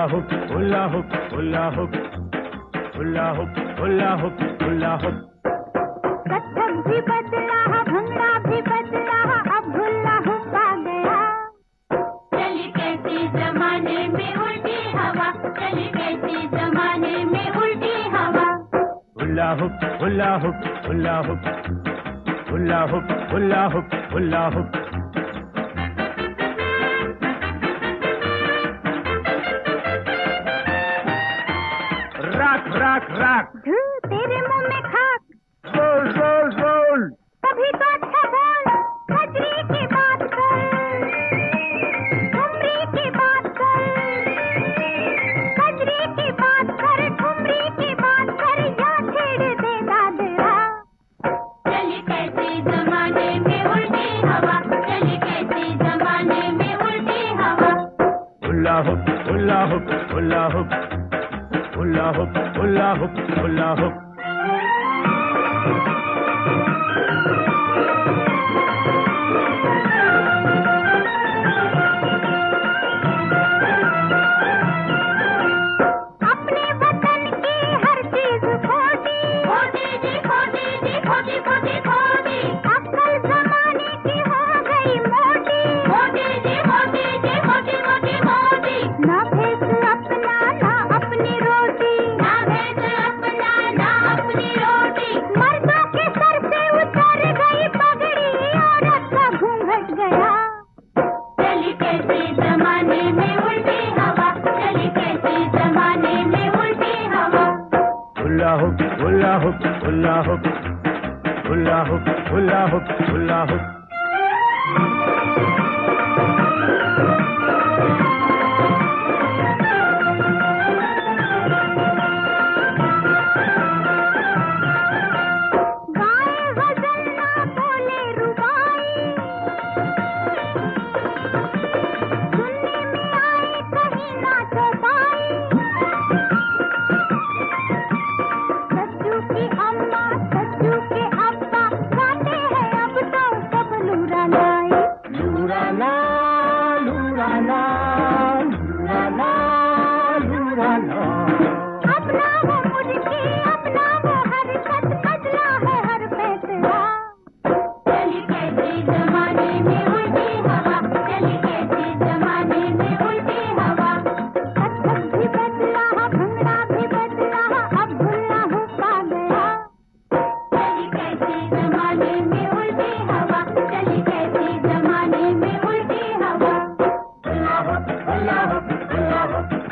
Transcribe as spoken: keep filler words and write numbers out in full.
Hoop hula hoop hula hoop hula hoop hula hoop hula hoop. Kathak भी बदला, भंगड़ा भी बदला, अब हुला हुप आ गया। चली कैसी जमाने में उल्टी हवा, चली कैसी जमाने में उल्टी हवा। Hula hoop hula hoop hula hoop hula hoop hula hoop hula hoop. राख राख राख, तेरे मुंह में खाक। रोल रोल रोल, तभी तो अच्छा बोल, कजरी की बात कर, ठुमरी की बात कर, कजरी की बात कर, ठुमरी की बात कर, या छेड़ दे दादरा। चली कैसी जमाने में उल्टी हवा, चली कैसी जमाने में उल्टी हवा। Hula hoop hula hoop hula hoop hula hoop hula hoop hula hoop. अपने वतन की हर चीज खोटी, खोटी जी खोटी जी खोटी खोटी खोटी। अक्ल जमाने की हो गई मोटी, मोटी जी मोटी जी मोटी मोटी मोटी। ना भेस अपना ना अपनी रोटी, ना भेद अपना ना अपनी रोटी। मर्दों के सर से उतर गई पगड़ी, औरत का घूंघट गया। चली कैसी जमाने में उल्टी हवा, चली कैसी जमाने में उल्टी हवा। Hula hoop hula hoop hula hoop hula hoop hula hoop hula hoop. गाए गजल ना बोले रुबाई, सुनने में आए कहीं ना चौपाई। सच्चू की अम्मा सच्चू के अब्बा गाते हैं अब तो सब लूरानाई। लूराना लूराना लूराना लूराना। अपना वो मुझकी अपना वो हरकत, बदला है हर फैसला। चली कैसी जमाने में उल्टी हवा, चली कैसी जमाने में उल्टी हवा। कथक भी बदला, भंगड़ा भी बदला, अब हुला हुप आ गया। चली कैसी जमाने में उल्टी हवा, चली कैसी जमाने में उल्टी हवा। Hula hoop hula hoop hula hoop